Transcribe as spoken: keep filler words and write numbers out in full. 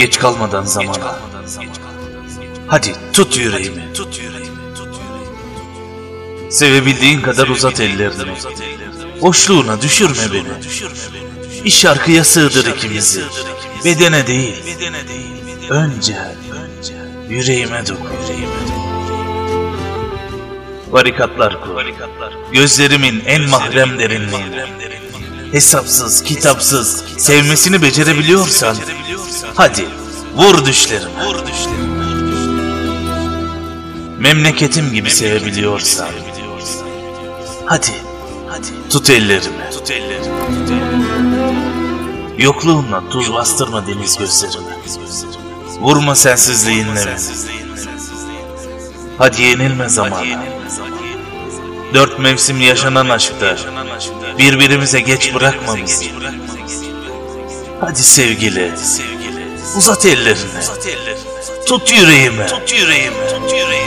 Geç kalmadan zamana. Hadi tut yüreğimi. Sevebildiğin kadar uzat ellerini. Boşluğuna düşürme beni. Bir şarkıya sığdır ikimizi. Bedene değil. Önce yüreğime dokun. Barikatlar kur. Gözlerimin en mahrem derinliğine. Hesapsız, kitapsız sevmesini becerebiliyorsan hadi vur düşlerime. Memleketim gibi sevebiliyorsan hadi tut ellerimi. Yokluğunla tuz bastırma deniz gözlerime. Vurma sensizliğinle beni. Hadi yenilme zamana. Dört mevsim yaşanan aşkta birbirimize geç bırakma bizi. Hadi sevgili, uzat ellerini, tut yüreğimi.